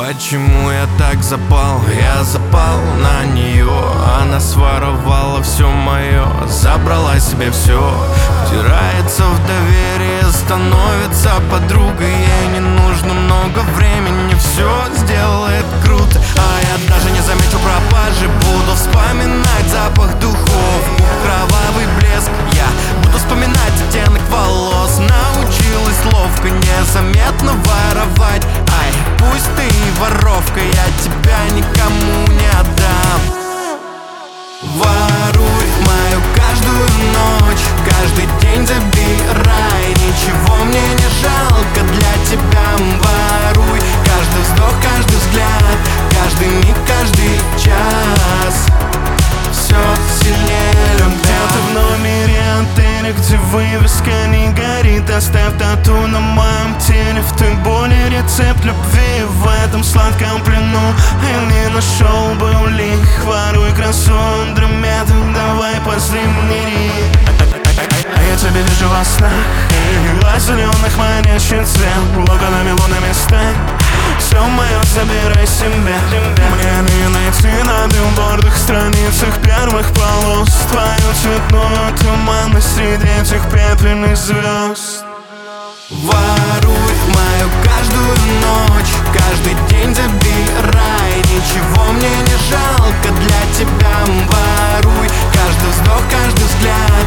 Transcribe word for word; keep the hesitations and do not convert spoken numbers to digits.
Почему я так запал? Я запал на нее. Она своровала все мое, забрала себе все. Втирается в доверие, становится подругой. Ей не нужно много времени, все сделает круто. А я даже не замечу пропажи. Буду вспоминать запах духов, кровавый блеск. Я буду вспоминать оттенок волос. Научилась ловко, незаметно воровать. Ай, пусть ты и воровка, я тебя никому не отдам. Воруй мою каждую ночь, каждый день забирай. Ничего мне не жалко для тебя. Воруй каждый вздох, каждый взгляд, каждый миг, каждый час. Все сильнее любя. Где-то в номере отеля, где вывеска не горит, оставь тату на моем теле. В той боли рецепт любви в этом сладком плену. И не нашел бы улик. Воруй красу Андромеды, давай поземнери. А я тебя вижу во снах, глаз зеленых манящий цвет, локонами лунными стань. Все мое забирай себе. Мне не найти на билбордах, страницах первых полос твою цветную туманность среди этих пепельных звезд. Воруй мою каждую ночь, каждый день забирай. Ничего мне не жалко для тебя. Воруй каждый вздох, каждый взгляд,